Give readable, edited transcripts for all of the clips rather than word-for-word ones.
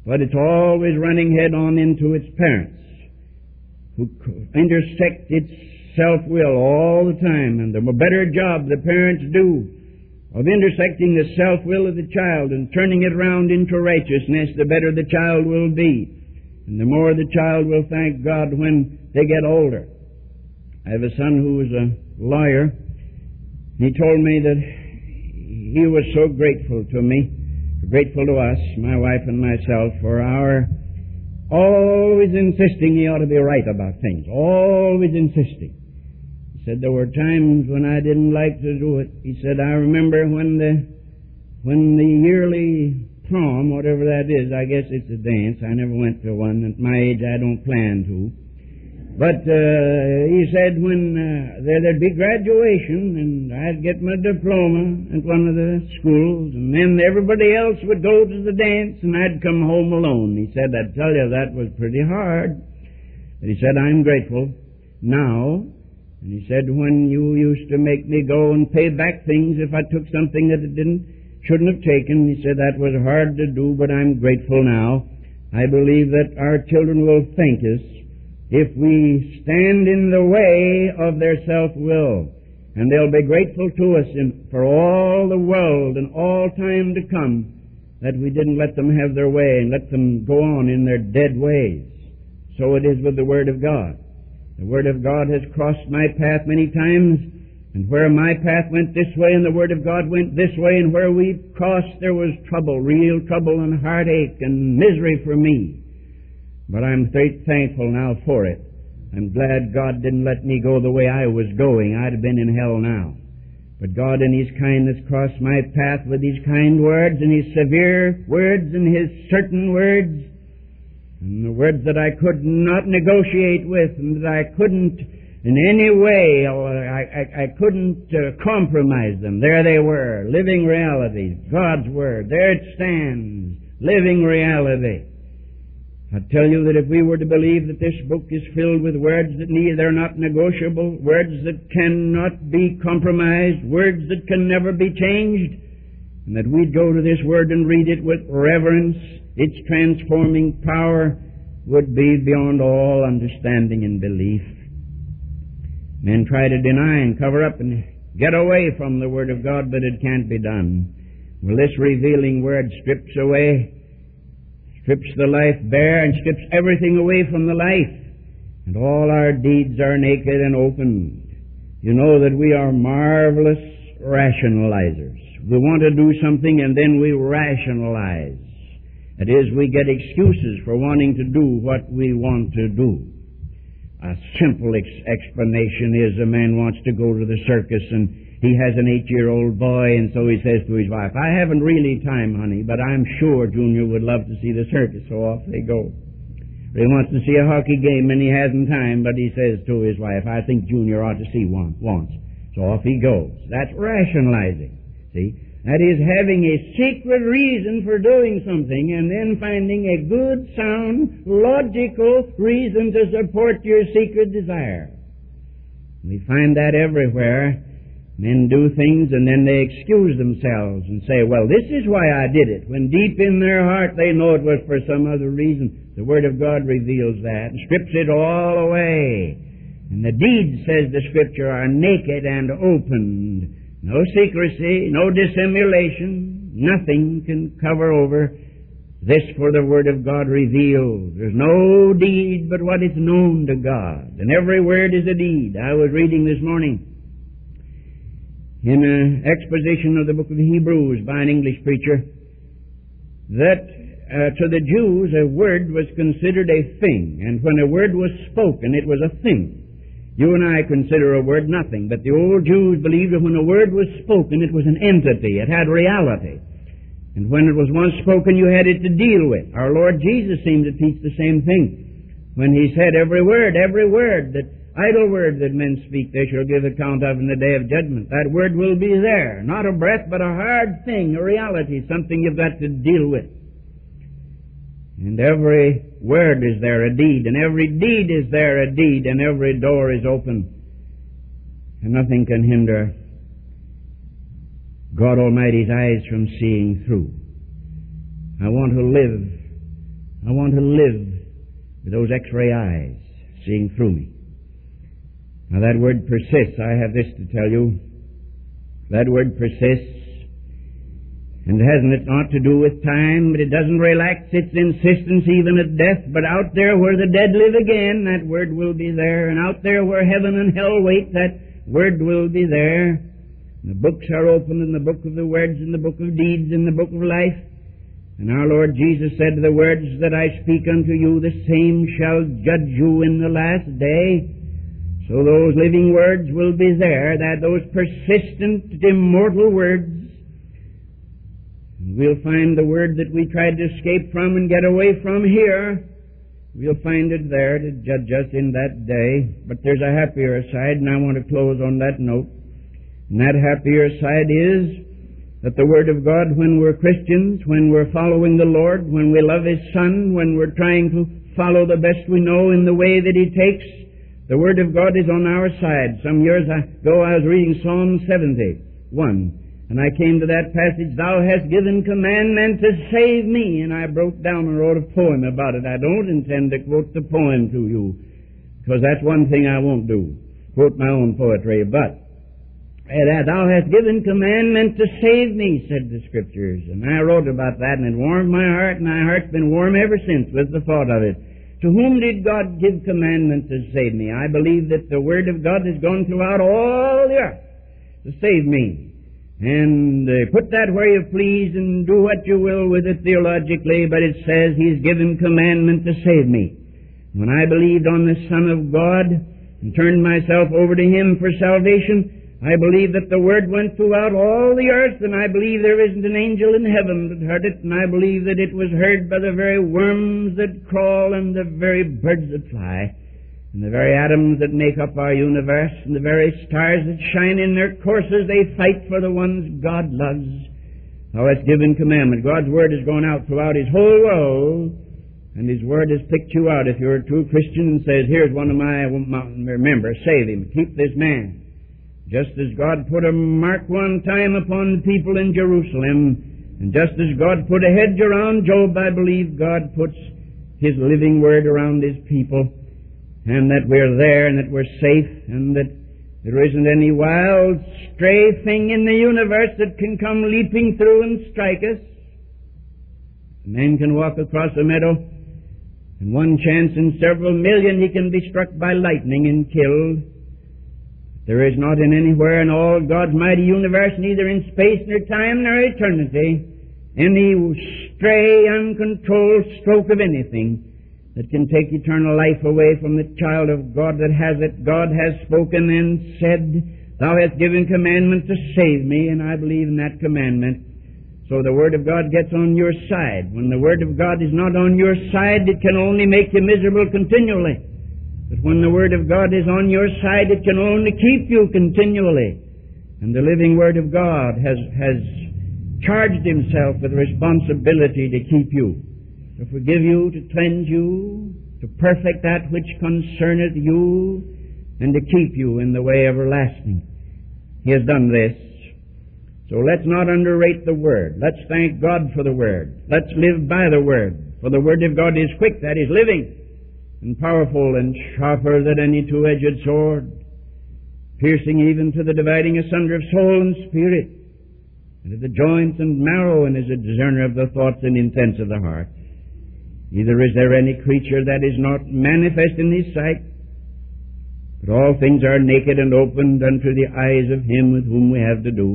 but it's always running head on into its parents, who intersect its self-will all the time. And the better job the parents do of intersecting the self-will of the child and turning it around into righteousness, the better the child will be. And the more the child will thank God when they get older. I have a son who was a lawyer. He told me that he was so grateful to me, grateful to us, my wife and myself, for our always insisting he ought to be right about things, always insisting. He said there were times when I didn't like to do it. He said, I remember when the yearly prom, whatever that is, I guess it's a dance. I never went to one. At my age, I don't plan to. But he said when there'd be graduation, and I'd get my diploma at one of the schools, and then everybody else would go to the dance, and I'd come home alone. He said, I'd tell you, that was pretty hard. But he said, I'm grateful now. And he said, when you used to make me go and pay back things if I took something that it shouldn't have taken, he said, that was hard to do, but I'm grateful now. I believe that our children will thank us if we stand in the way of their self-will. And they'll be grateful to us for all the world and all time to come that we didn't let them have their way and let them go on in their dead ways. So it is with the Word of God. The Word of God has crossed my path many times, and where my path went this way and the Word of God went this way, and where we crossed there was trouble, real trouble and heartache and misery for me. But I'm thankful now for it. I'm glad God didn't let me go the way I was going. I'd have been in hell now. But God in His kindness crossed my path with His kind words and His severe words and His certain words, and the words that I could not negotiate with and that I couldn't in any way, I couldn't compromise them. There they were, living realities, God's Word. There it stands, living reality. I tell you that if we were to believe that this book is filled with words that they're not negotiable, words that cannot be compromised, words that can never be changed, and that we'd go to this Word and read it with reverence, its transforming power would be beyond all understanding and belief. Men try to deny and cover up and get away from the Word of God, but it can't be done. Well, this revealing Word strips the life bare and strips everything away from the life. And all our deeds are naked and opened. You know that we are marvelous rationalizers. We want to do something and then we rationalize. That is, we get excuses for wanting to do what we want to do. A simple explanation is a man wants to go to the circus and he has an 8-year-old boy, and so he says to his wife, I haven't really time, honey, but I'm sure Junior would love to see the circus, so off they go. He wants to see a hockey game and he hasn't time, but he says to his wife, I think Junior ought to see one once. So off he goes. That's rationalizing. See? That is having a secret reason for doing something and then finding a good, sound, logical reason to support your secret desire. We find that everywhere. Men do things and then they excuse themselves and say, well, this is why I did it, when deep in their heart they know it was for some other reason. The Word of God reveals that and strips it all away. And the deeds, says the Scripture, are naked and opened. No secrecy, no dissimulation, nothing can cover over this, for the Word of God reveals. There's no deed but what is known to God, and every word is a deed. I was reading this morning in an exposition of the book of Hebrews by an English preacher that to the Jews a word was considered a thing, and when a word was spoken it was a thing. You and I consider a word nothing, but the old Jews believed that when a word was spoken, it was an entity. It had reality. And when it was once spoken, you had it to deal with. Our Lord Jesus seemed to teach the same thing when He said, every word, that idle word that men speak, they shall give account of in the day of judgment. That word will be there. Not a breath, but a hard thing, a reality, something you've got to deal with. And every word is there a deed, and every deed is there a deed, and every door is open. And nothing can hinder God Almighty's eyes from seeing through. I want to live I want to live with those X-ray eyes seeing through me. Now that word persists. I have this to tell you. That word persists. And hasn't it not to do with time, but it doesn't relax its insistence even at death. But out there where the dead live again, that word will be there. And out there where heaven and hell wait, that word will be there. The books are opened in the book of the words, in the book of deeds, in the book of life. And our Lord Jesus said, the words that I speak unto you, the same shall judge you in the last day. So those living words will be there, that those persistent, immortal words. And we'll find the word that we tried to escape from and get away from here. We'll find it there to judge us in that day. But there's a happier side, and I want to close on that note. And that happier side is that the Word of God, when we're Christians, when we're following the Lord, when we love His Son, when we're trying to follow the best we know in the way that He takes, the Word of God is on our side. Some years ago I was reading Psalm 71, and I came to that passage, Thou hast given commandment to save me, and I broke down and wrote a poem about it. I don't intend to quote the poem to you, because that's one thing I won't do, quote my own poetry, but Thou hast given commandment to save me, said the Scriptures. And I wrote about that, and it warmed my heart, and my heart's been warm ever since with the thought of it. To whom did God give commandment to save me? I believe that the Word of God has gone throughout all the earth to save me. And put that where you please and do what you will with it theologically, but it says He's given commandment to save me. When I believed on the Son of God and turned myself over to Him for salvation, I believe that the Word went throughout all the earth, and I believe there isn't an angel in heaven that heard it, and I believe that it was heard by the very worms that crawl and the very birds that fly, and the very atoms that make up our universe, and the very stars that shine in their courses. They fight for the ones God loves. Now that's given commandment. God's Word has gone out throughout His whole world, and His Word has picked you out if you're a true Christian and says, here's one of my members, save him, keep this man. Just as God put a mark one time upon the people in Jerusalem, and just as God put a hedge around Job, I believe God puts His living Word around His people, and that we're there, and that we're safe, and that there isn't any wild, stray thing in the universe that can come leaping through and strike us. A man can walk across a meadow, and one chance in several million he can be struck by lightning and killed. There is not in anywhere in all God's mighty universe, neither in space nor time nor eternity, any stray, uncontrolled stroke of anything that can take eternal life away from the child of God that has it. God has spoken and said, Thou hast given commandment to save me, and I believe in that commandment. So the Word of God gets on your side. When the Word of God is not on your side, it can only make you miserable continually. But when the Word of God is on your side, it can only keep you continually. And the living Word of God has charged Himself with responsibility to keep you, to forgive you, to cleanse you, to perfect that which concerneth you, and to keep you in the way everlasting. He has done this. So let's not underrate the Word. Let's thank God for the Word. Let's live by the Word. For the Word of God is quick, that is living, and powerful and sharper than any two-edged sword, piercing even to the dividing asunder of soul and spirit, and of the joints and marrow, and is a discerner of the thoughts and intents of the heart. Neither is there any creature that is not manifest in His sight, but all things are naked and opened unto the eyes of Him with whom we have to do.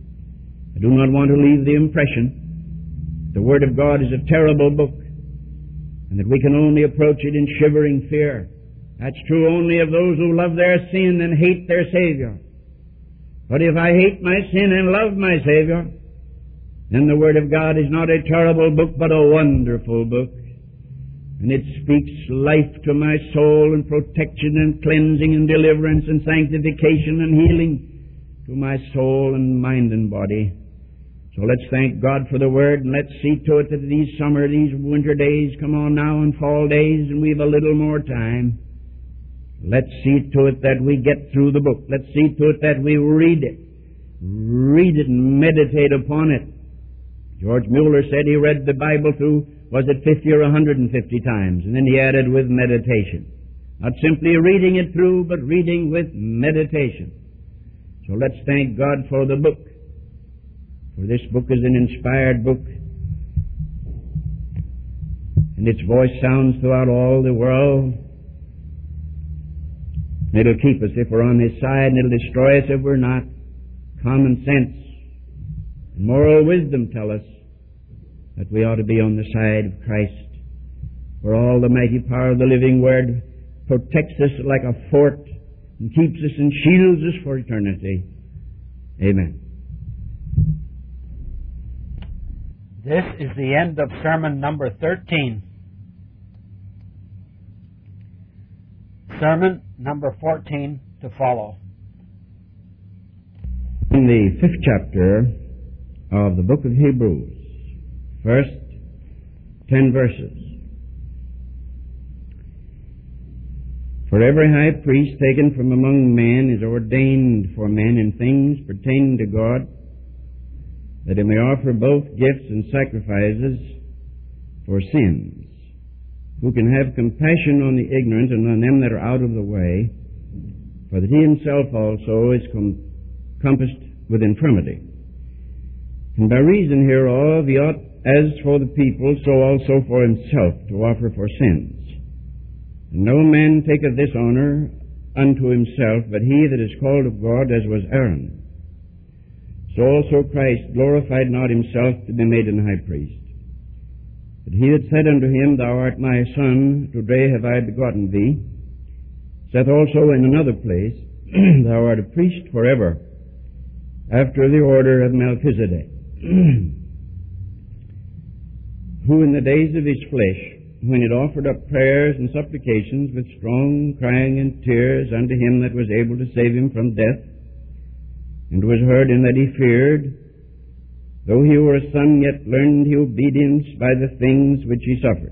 I do not want to leave the impression the Word of God is a terrible book, and that we can only approach it in shivering fear. That's true only of those who love their sin and hate their Savior. But if I hate my sin and love my Savior, then the Word of God is not a terrible book, but a wonderful book. And it speaks life to my soul, and protection and cleansing and deliverance and sanctification and healing to my soul and mind and body. So let's thank God for the Word, and let's see to it that these summer, these winter days come on now, and fall days, and we've a little more time. Let's see to it that we get through the book. Let's see to it that we read it and meditate upon it. George Mueller said he read the Bible through Was it 50 or 150 times? And then he added with meditation. Not simply reading it through, but reading with meditation. So let's thank God for the book. For this book is an inspired book. And its voice sounds throughout all the world. It'll keep us if we're on His side, and it'll destroy us if we're not. Common sense and moral wisdom tell us that we ought to be on the side of Christ. For all the mighty power of the living Word protects us like a fort and keeps us and shields us for eternity. Amen. This is the end of sermon number 13. Sermon number 14 to follow. In the 5th chapter of the book of Hebrews, first 10 verses. For every high priest taken from among men is ordained for men in things pertaining to God, that he may offer both gifts and sacrifices for sins, who can have compassion on the ignorant and on them that are out of the way, for that he himself also is compassed with infirmity. And by reason hereof he ought, as for the people, so also for himself, to offer for sins. And no man taketh this honor unto himself, but he that is called of God, as was Aaron. So also Christ glorified not himself to be made an high priest. But he that said unto him, Thou art my Son, today have I begotten thee, saith also in another place, Thou art a priest forever, after the order of Melchizedek, who in the days of his flesh, when it offered up prayers and supplications with strong crying and tears unto him that was able to save him from death, and was heard in that he feared, though he were a son, yet learned he obedience by the things which he suffered.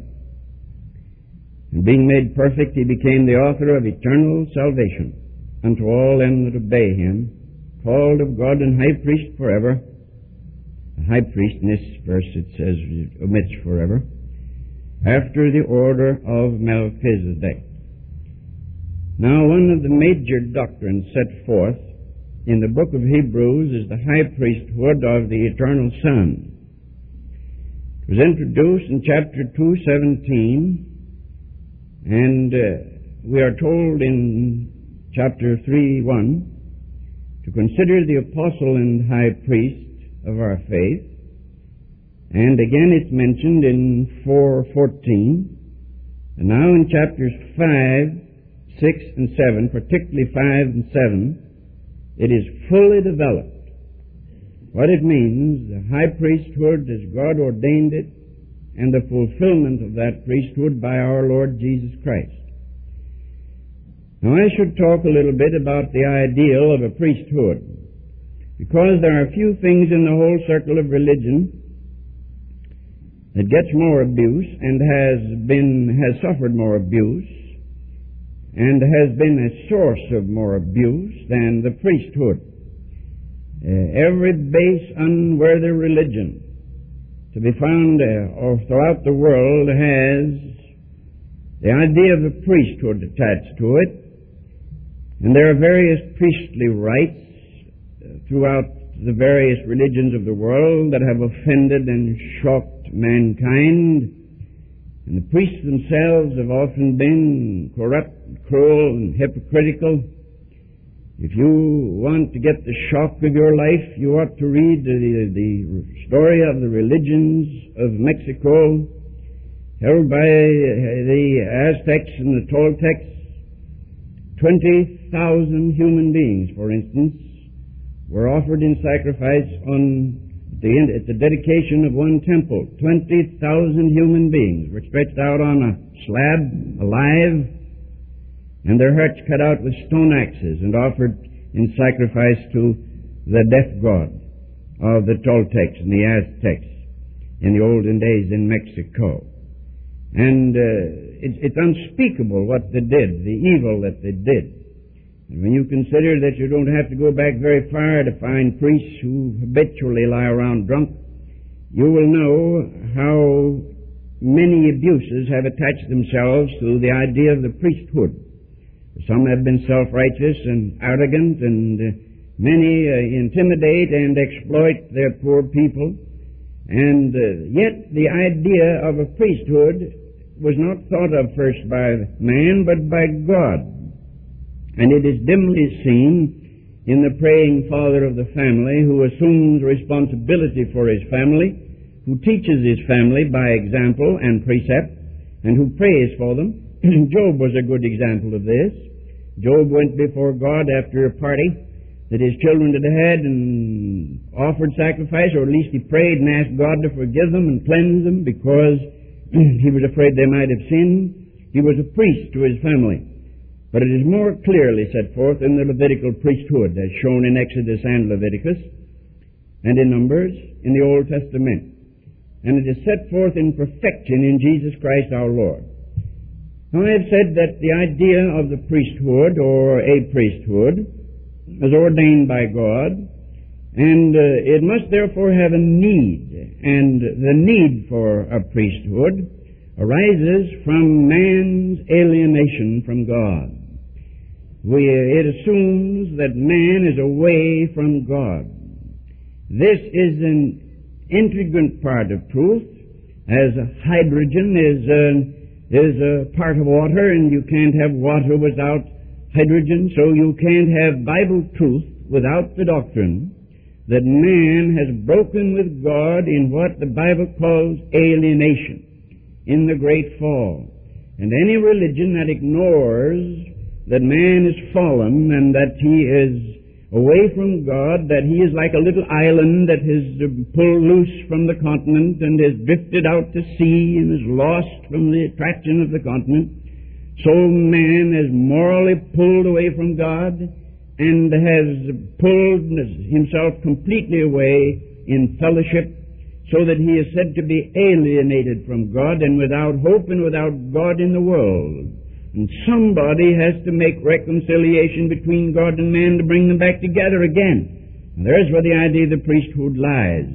And being made perfect, he became the author of eternal salvation unto all them that obey him, called of God and high priest forever. The high priest, in this verse it says, it omits forever, after the order of Melchizedek. Now, one of the major doctrines set forth in the book of Hebrews is the high priesthood of the eternal Son. It was introduced in chapter 2:17, and we are told in chapter 3:1 to consider the apostle and high priest of our faith. And again it's mentioned in 4:14. And now in chapters 5, 6, and 7, particularly 5 and 7, it is fully developed what it means, the high priesthood as God ordained it, and the fulfillment of that priesthood by our Lord Jesus Christ. Now I should talk a little bit about the ideal of a priesthood, because there are few things in the whole circle of religion that gets more abuse and has suffered more abuse and has been a source of more abuse than the priesthood. Every base, unworthy religion to be found throughout the world has the idea of a priesthood attached to it, and there are various priestly rites throughout the various religions of the world that have offended and shocked mankind. And the priests themselves have often been corrupt, cruel, and hypocritical. If you want to get the shock of your life, you ought to read the story of the religions of Mexico, held by the Aztecs and the Toltecs. 20,000 human beings, for instance, were offered in sacrifice at the dedication of one temple. 20,000 human beings were stretched out on a slab, alive, and their hearts cut out with stone axes and offered in sacrifice to the death god of the Toltecs and the Aztecs in the olden days in Mexico. And it's unspeakable what they did, the evil that they did. And when you consider that you don't have to go back very far to find priests who habitually lie around drunk, you will know how many abuses have attached themselves to the idea of the priesthood. Some have been self-righteous and arrogant, and many intimidate and exploit their poor people. And yet the idea of a priesthood was not thought of first by man, but by God. And it is dimly seen in the praying father of the family, who assumes responsibility for his family, who teaches his family by example and precept, and who prays for them. Job was a good example of this. Job went before God after a party that his children had had and offered sacrifice, or at least he prayed and asked God to forgive them and cleanse them because he was afraid they might have sinned. He was a priest to his family. But it is more clearly set forth in the Levitical priesthood, as shown in Exodus and Leviticus, and in Numbers in the Old Testament. And it is set forth in perfection in Jesus Christ our Lord. Now, I have said that the idea of the priesthood, or a priesthood, is ordained by God, and it must therefore have a need. And the need for a priesthood arises from man's alienation from God. It assumes that man is away from God. This is an intricate part of truth, as hydrogen is a part of water, and you can't have water without hydrogen, so you can't have Bible truth without the doctrine that man has broken with God in what the Bible calls alienation in the great fall. And any religion that ignores that man is fallen and that he is away from God, that he is like a little island that has pulled loose from the continent and has drifted out to sea and is lost from the attraction of the continent, so man is morally pulled away from God and has pulled himself completely away in fellowship, so that he is said to be alienated from God and without hope and without God in the world. And somebody has to make reconciliation between God and man to bring them back together again. And there's where the idea of the priesthood lies.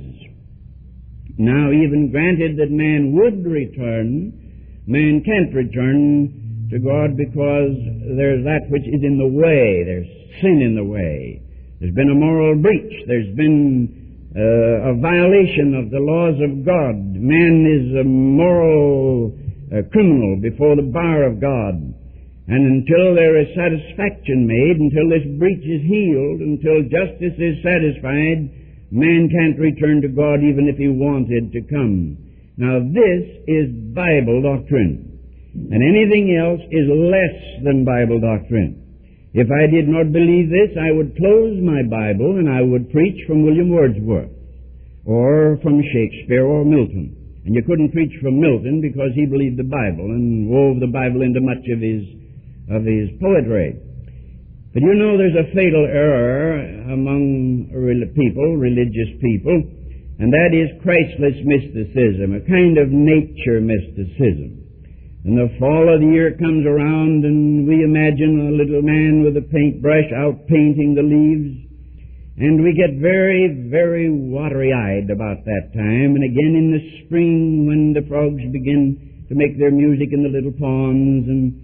Now, even granted that man would return, man can't return to God because there's that which is in the way. There's sin in the way. There's been a moral breach. There's been a violation of the laws of God. Man is a moral criminal before the bar of God. And until there is satisfaction made, until this breach is healed, until justice is satisfied, man can't return to God even if he wanted to come. Now this is Bible doctrine. And anything else is less than Bible doctrine. If I did not believe this, I would close my Bible and I would preach from William Wordsworth or from Shakespeare or Milton. And you couldn't preach from Milton because he believed the Bible and wove the Bible into much of his poetry. But you know there's a fatal error among religious people, and that is Christless mysticism, a kind of nature mysticism. And the fall of the year comes around and we imagine a little man with a paintbrush out painting the leaves, and we get very, very watery-eyed about that time. And again in the spring when the frogs begin to make their music in the little ponds and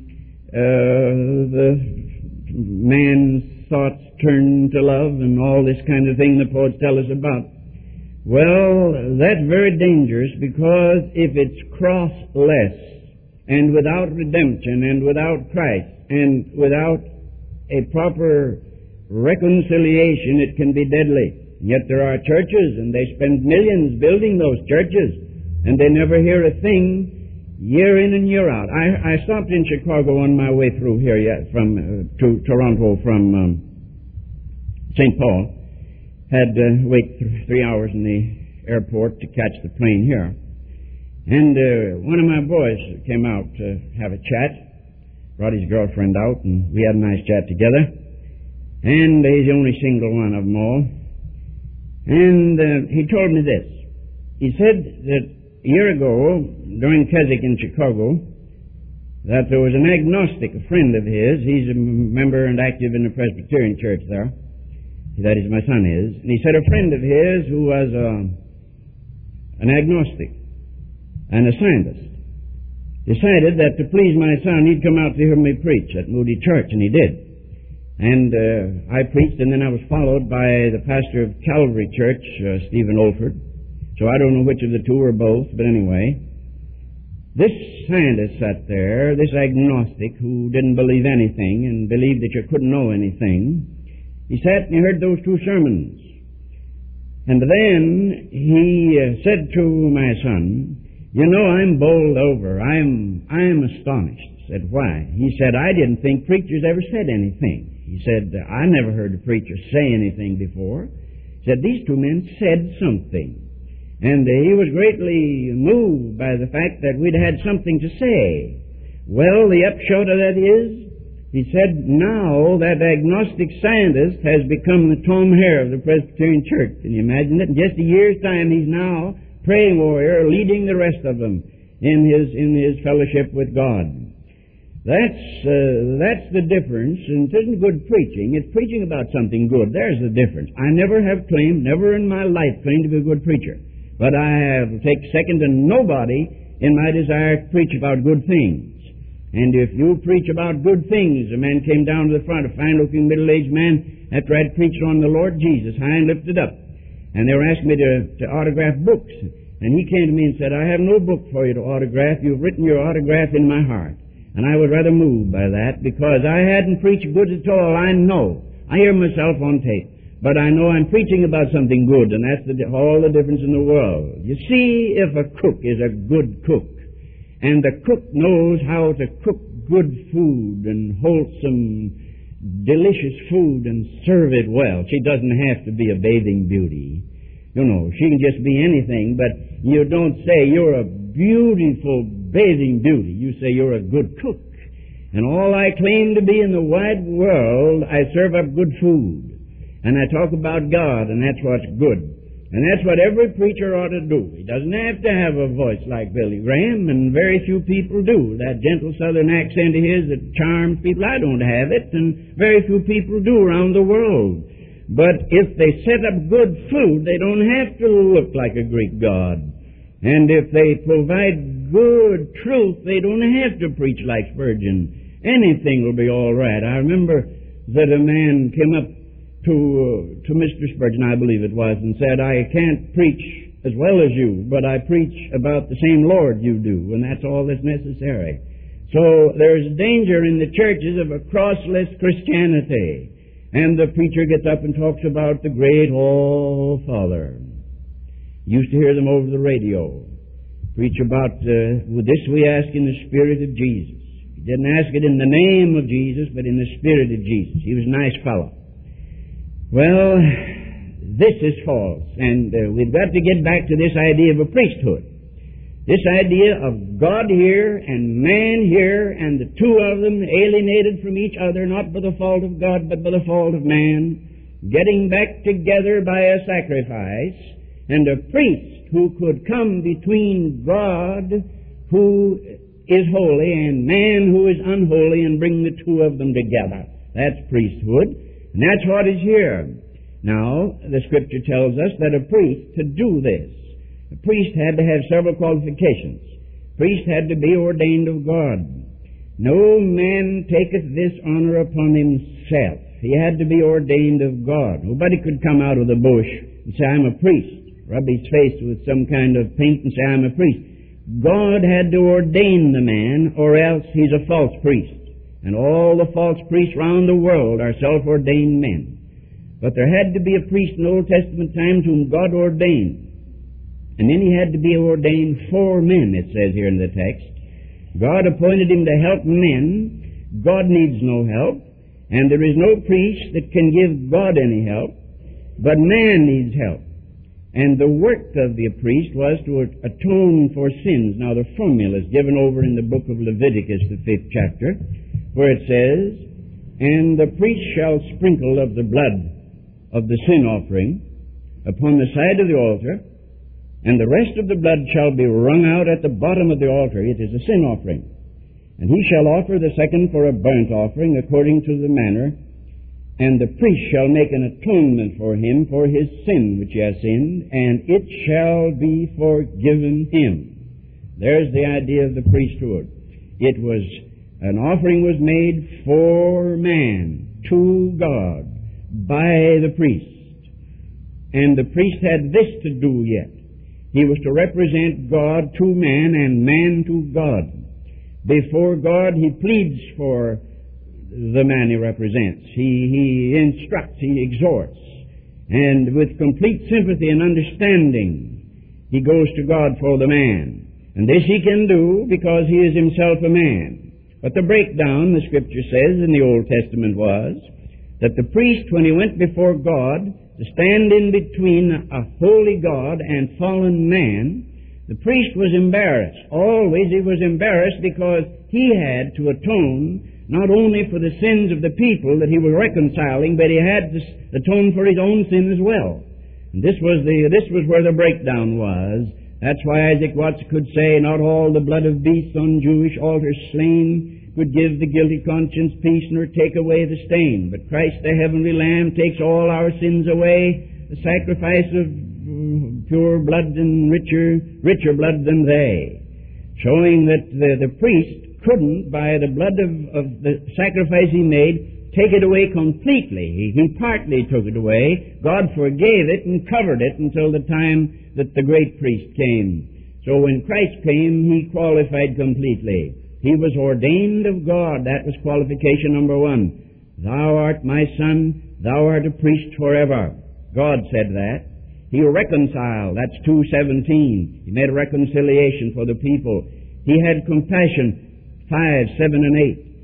the man's thoughts turn to love and all this kind of thing the poets tell us about. Well, that's very dangerous, because if it's crossless and without redemption and without Christ and without a proper reconciliation, it can be deadly. Yet there are churches, and they spend millions building those churches, and they never hear a thing year in and year out. I stopped in Chicago on my way through here to Toronto from St. Paul. Had to wait 3 hours in the airport to catch the plane here. And one of my boys came out to have a chat, brought his girlfriend out, and we had a nice chat together. And he's the only single one of them all. And he told me this. He said that a year ago, during Keswick in Chicago, that there was an agnostic, a friend of his. He's a member and active in the Presbyterian church there. That is, my son is. And he said a friend of his who was an agnostic and a scientist. decided that to please my son, he'd come out to hear me preach at Moody Church, and he did. And I preached, and then I was followed by the pastor of Calvary Church, Stephen Olford. So I don't know which of the two or both, but anyway. This scientist sat there, this agnostic who didn't believe anything and believed that you couldn't know anything, he sat and he heard those two sermons. And then he said to my son, you know, I'm bowled over. I'm astonished. I said, why? He said, I didn't think preachers ever said anything. He said, I never heard a preacher say anything before. He said, these two men said something. And he was greatly moved by the fact that we'd had something to say. Well, the upshot of that is, he said, now that agnostic scientist has become the Tom Hare of the Presbyterian Church. Can you imagine it? In just a year's time, he's now praying warrior, leading the rest of them in his fellowship with God. That's the difference, and it isn't good preaching. It's preaching about something good. There's the difference. I never have claimed, never in my life claimed to be a good preacher. But I have taken second to nobody in my desire to preach about good things. And if you preach about good things, a man came down to the front, a fine-looking middle-aged man, after I'd preached on the Lord Jesus, high and lifted up. And they were asking me to autograph books. And he came to me and said, I have no book for you to autograph. You've written your autograph in my heart. And I was rather moved by that, because I hadn't preached good at all. I know. I hear myself on tape. But I know I'm preaching about something good, and that's all the difference in the world. You see, if a cook is a good cook, and the cook knows how to cook good food and wholesome, delicious food and serve it well, she doesn't have to be a bathing beauty. You know, she can just be anything, but you don't say you're a beautiful bathing beauty. You say you're a good cook. And all I claim to be in the wide world, I serve up good food. And I talk about God, and that's what's good. And that's what every preacher ought to do. He doesn't have to have a voice like Billy Graham, and very few people do. That gentle southern accent of his that charms people, I don't have it, and very few people do around the world. But if they set up good food, they don't have to look like a Greek god. And if they provide good truth, they don't have to preach like Spurgeon. Anything will be all right. I remember that a man came up to Mr. Spurgeon, I believe it was, and said, I can't preach as well as you, but I preach about the same Lord you do, and that's all that's necessary. So there's danger in the churches of a crossless Christianity. And the preacher gets up and talks about the great All-Father. Used to hear them over the radio. Preach about, this we ask in the Spirit of Jesus. He didn't ask it in the name of Jesus, but in the Spirit of Jesus. He was a nice fellow. Well, this is false, and we've got to get back to this idea of a priesthood. This idea of God here and man here, and the two of them alienated from each other, not by the fault of God, but by the fault of man, getting back together by a sacrifice, and a priest who could come between God, who is holy, and man who is unholy, and bring the two of them together. That's priesthood. And that's what is here. Now, the Scripture tells us that a priest, to do this, a priest had to have several qualifications. A priest had to be ordained of God. No man taketh this honor upon himself. He had to be ordained of God. Nobody could come out of the bush and say, I'm a priest. Rub his face with some kind of paint and say, I'm a priest. God had to ordain the man, or else he's a false priest. And all the false priests round the world are self-ordained men. But there had to be a priest in Old Testament times whom God ordained. And then he had to be ordained for men, it says here in the text. God appointed him to help men. God needs no help. And there is no priest that can give God any help. But man needs help. And the work of the priest was to atone for sins. Now the formula is given over in the book of Leviticus, the 5th chapter, where it says, And the priest shall sprinkle of the blood of the sin offering upon the side of the altar, and the rest of the blood shall be wrung out at the bottom of the altar. It is a sin offering. And he shall offer the second for a burnt offering according to the manner, and the priest shall make an atonement for him for his sin which he has sinned, and it shall be forgiven him. There's the idea of the priesthood. It was, an offering was made for man, to God, by the priest. And the priest had this to do yet. He was to represent God to man and man to God. Before God, he pleads for the man he represents. He instructs, he exhorts. And with complete sympathy and understanding, he goes to God for the man. And this he can do because he is himself a man. But the breakdown, the Scripture says in the Old Testament, was that the priest, when he went before God, to stand in between a holy God and fallen man, the priest was embarrassed. Always he was embarrassed because he had to atone not only for the sins of the people that he was reconciling, but he had to atone for his own sin as well. And this was where the breakdown was. That's why Isaac Watts could say, not all the blood of beasts on Jewish altars slain could give the guilty conscience peace nor take away the stain. But Christ the heavenly Lamb takes all our sins away, the sacrifice of pure blood and richer blood than they. Showing that the priest couldn't, by the blood of the sacrifice he made, take it away completely. He partly took it away. God forgave it and covered it until the time that the great priest came. So when Christ came, he qualified completely. He was ordained of God. That was qualification number one. Thou art my son, thou art a priest forever. God said that. He reconciled. That's 2:17. He made a reconciliation for the people. He had compassion. 5, 7, and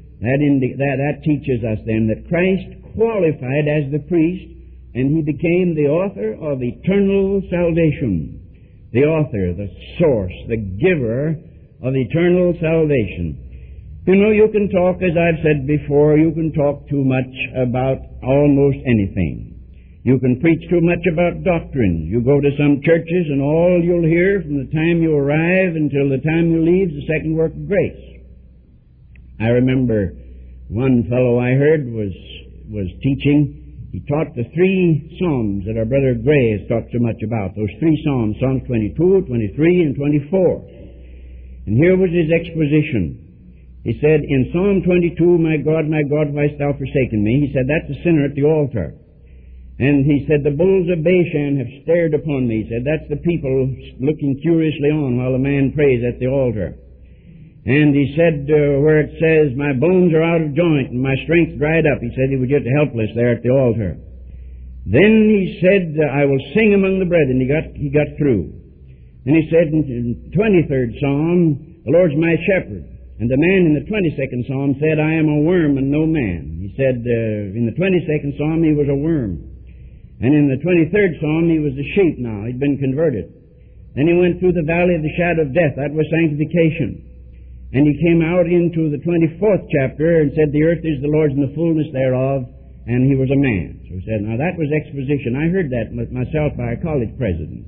8. That teaches us then that Christ qualified as the priest, and he became the author of eternal salvation. The author, the source, the giver of eternal salvation. You know, you can talk, as I've said before, you can talk too much about almost anything. You can preach too much about doctrine. You go to some churches and all you'll hear from the time you arrive until the time you leave is the second work of grace. I remember one fellow I heard was teaching. He taught the 3 Psalms that our brother Gray has talked so much about. Those 3 Psalms, Psalms 22, 23, and 24. And here was his exposition. He said, in Psalm 22, my God, why hast thou forsaken me? He said, that's a sinner at the altar. And he said, the bulls of Bashan have stared upon me. He said, that's the people looking curiously on while the man prays at the altar. And he said, where it says, my bones are out of joint and my strength dried up, he said he was just helpless there at the altar. Then he said, I will sing among the brethren. He got through. And he said in the 23rd Psalm, the Lord's my shepherd. And the man in the 22nd Psalm said, I am a worm and no man. He said in the 22nd Psalm he was a worm. And in the 23rd Psalm he was a sheep now. He'd been converted. Then he went through the valley of the shadow of death. That was sanctification. And he came out into the 24th chapter and said, the earth is the Lord's and the fullness thereof, and he was a man. So he said, now that was exposition. I heard that myself by a college president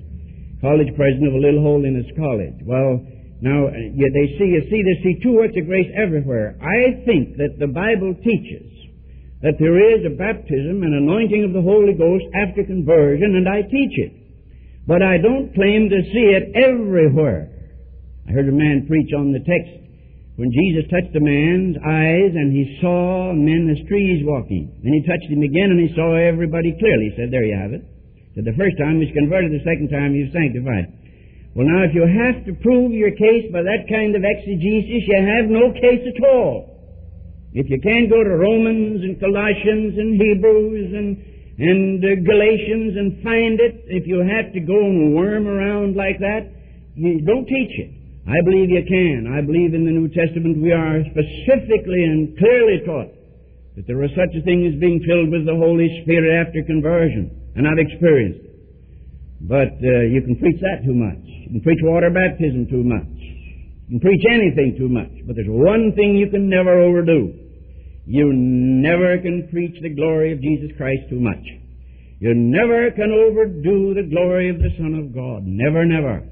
of a little holiness college. Well, now, you see 2 works of grace everywhere. I think that the Bible teaches that there is a baptism and anointing of the Holy Ghost after conversion, and I teach it. But I don't claim to see it everywhere. I heard a man preach on the text when Jesus touched a man's eyes and he saw men as trees walking. Then he touched him again and he saw everybody clearly. He said, there you have it. He said, the first time he's converted, the second time he's sanctified. Well, now, if you have to prove your case by that kind of exegesis, you have no case at all. If you can't go to Romans and Colossians and Hebrews and Galatians and find it, if you have to go and worm around like that, you don't teach it. I believe you can. I believe in the New Testament we are specifically and clearly taught that there is such a thing as being filled with the Holy Spirit after conversion, and I've experienced it. But you can preach that too much. You can preach water baptism too much. You can preach anything too much. But there's one thing you can never overdo. You never can preach the glory of Jesus Christ too much. You never can overdo the glory of the Son of God. Never, never.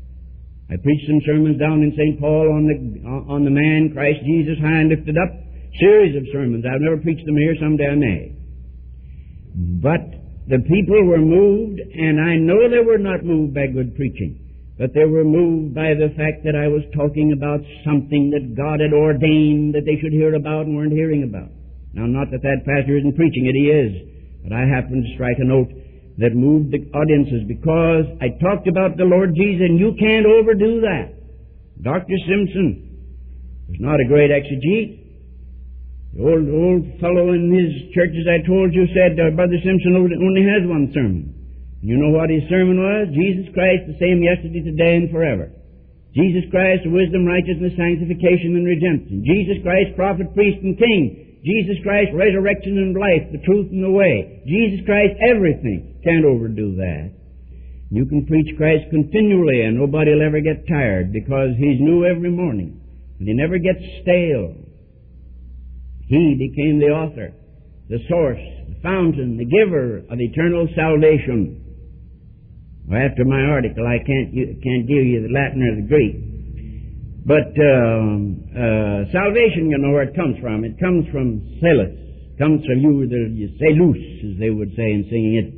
I preached some sermons down in St. Paul on the man, Christ Jesus, high and lifted up. Series of sermons. I've never preached them here. Someday I may. But the people were moved, and I know they were not moved by good preaching. but they were moved by the fact that I was talking about something that God had ordained that they should hear about and weren't hearing about. Now, not that that pastor isn't preaching it, he is, but I happened to strike a note that moved the audiences because I talked about the Lord Jesus, and you can't overdo that. Dr. Simpson was not a great exegete. The old fellow in his church, as I told you, said Brother Simpson only has one sermon. You know what his sermon was? Jesus Christ, the same yesterday, today, and forever. Jesus Christ, wisdom, righteousness, sanctification, and redemption. Jesus Christ, prophet, priest, and king. Jesus Christ, resurrection and life, the truth and the way. Jesus Christ, everything. Can't overdo that. You can preach Christ continually, and nobody will ever get tired, because He's new every morning, and He never gets stale. He became the author, the source, the fountain, the giver of eternal salvation. Well, after my article, I can't give you the Latin or the Greek. But salvation, you know where it comes from. It comes from salus. It comes from salus, as they would say in singing it.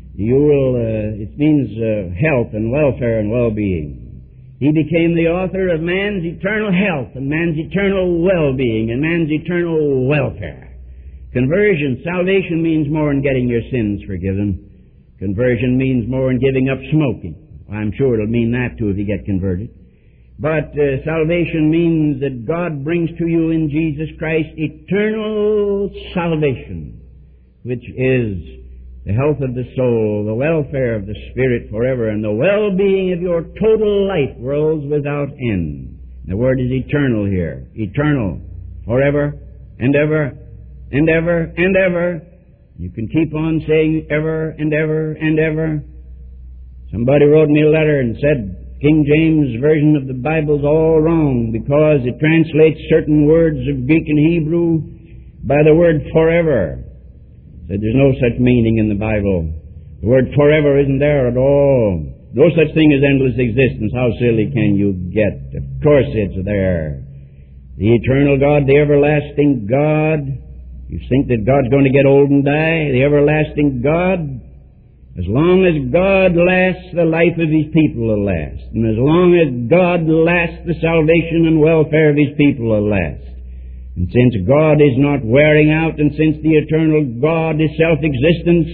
It means health and welfare and well-being. He became the author of man's eternal health and man's eternal well-being and man's eternal welfare. Conversion, salvation means more than getting your sins forgiven. Conversion means more than giving up smoking. I'm sure it'll mean that too if you get converted. But salvation means that God brings to you in Jesus Christ eternal salvation, which is the health of the soul, the welfare of the spirit forever, and the well-being of your total life, worlds without end. The word is eternal here. Eternal. Forever and ever and ever and ever. You can keep on saying ever and ever and ever. Somebody wrote me a letter and said King James Version of the Bible's all wrong because it translates certain words of Greek and Hebrew by the word forever. Said there's no such meaning in the Bible. The word forever isn't there at all. No such thing as endless existence. How silly can you get? Of course it's there. The eternal God, the everlasting God. You think that God's going to get old and die? The everlasting God. As long as God lasts, the life of His people will last. And as long as God lasts, the salvation and welfare of His people will last. And since God is not wearing out, and since the eternal God is self-existent,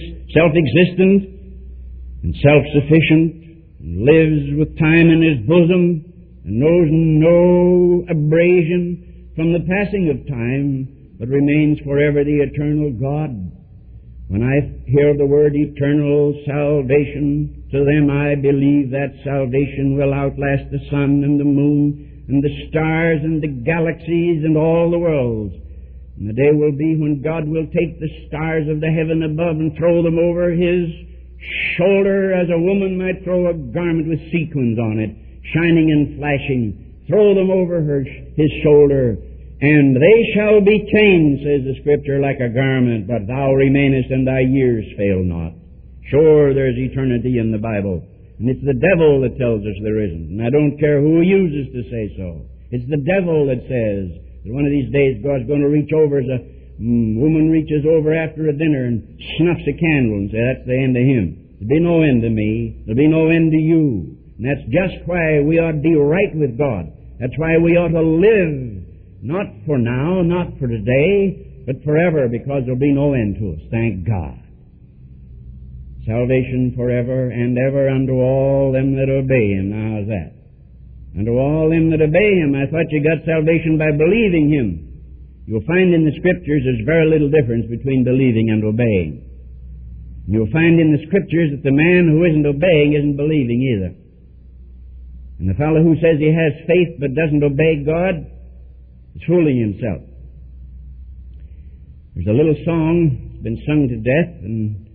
and self-sufficient, and lives with time in His bosom, and knows no abrasion from the passing of time, but remains forever the eternal God. When I hear the word eternal salvation, to them I believe that salvation will outlast the sun and the moon and the stars and the galaxies and all the worlds. And the day will be when God will take the stars of the heaven above and throw them over His shoulder as a woman might throw a garment with sequins on it, shining and flashing. Throw them over His shoulder. And they shall be changed, says the Scripture, like a garment, but thou remainest and thy years fail not. Sure, there's eternity in the Bible. And it's the devil that tells us there isn't. And I don't care who uses to say so. It's the devil that says that one of these days God's going to reach over as a woman reaches over after a dinner and snuffs a candle and say, that's the end of him. There'll be no end to me. There'll be no end to you. And that's just why we ought to be right with God. That's why we ought to live, not for now, not for today, but forever, because there'll be no end to us. Thank God. Salvation forever and ever unto all them that obey Him. Now, how's that? Unto all them that obey Him. I thought you got salvation by believing Him. You'll find in the Scriptures there's very little difference between believing and obeying. You'll find in the Scriptures that the man who isn't obeying isn't believing either. And the fellow who says he has faith but doesn't obey God is fooling himself. There's a little song, it's been sung to death, and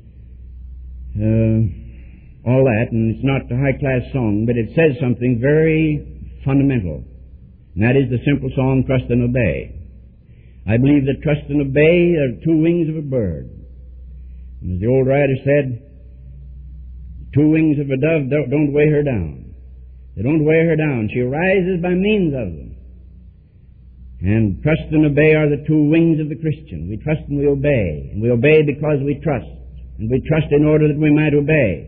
all that, and it's not a high-class song, but it says something very fundamental, and that is the simple song, trust and obey. I believe that trust and obey are two wings of a bird. And as the old writer said, two wings of a dove don't weigh her down. They don't weigh her down. She rises by means of them. And trust and obey are the two wings of the Christian. We trust and we obey. And we obey because we trust. And we trust in order that we might obey.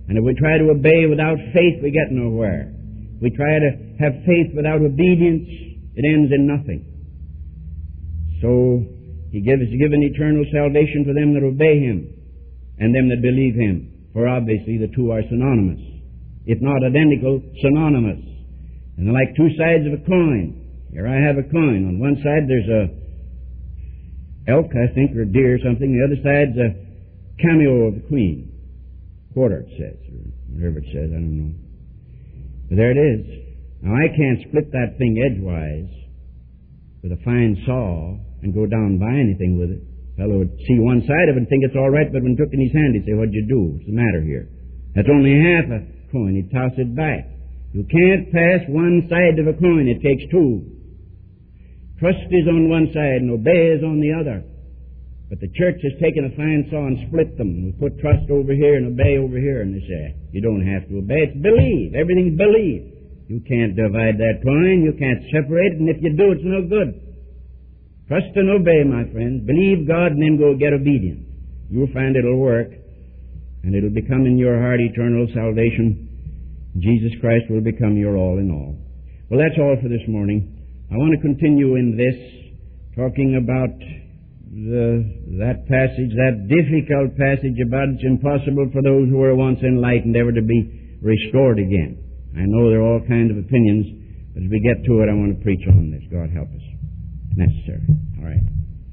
And if we try to obey without faith, we get nowhere. If we try to have faith without obedience, it ends in nothing. So, He gives given eternal salvation to them that obey Him and them that believe Him. For obviously the two are synonymous. If not identical, synonymous. And they're like two sides of a coin. Here I have a coin. On one side there's a elk, I think, or a deer or something. The other side's a cameo of the queen. Quarter, it says, or whatever it says, I don't know. But there it is. Now I can't split that thing edgewise with a fine saw and go down and buy anything with it. A fellow would see one side of it and think it's all right, but when he took it in his hand, he'd say, "What'd you do? What's the matter here? That's only half a coin." He'd toss it back. You can't pass one side of a coin. It takes two. Trust is on one side and obey is on the other. But the church has taken a fine saw and split them. We put trust over here and obey over here, and they say, you don't have to obey. It's believe. Everything's believe. You can't divide that coin. You can't separate it, and if you do, it's no good. Trust and obey, my friends. Believe God and then go get obedient. You'll find it'll work, and it'll become in your heart eternal salvation. Jesus Christ will become your all in all. Well, that's all for this morning. I want to continue in this, talking about that passage, that difficult passage about it's impossible for those who were once enlightened ever to be restored again. I know there are all kinds of opinions, but as we get to it, I want to preach on this. God help us. Necessary. All right.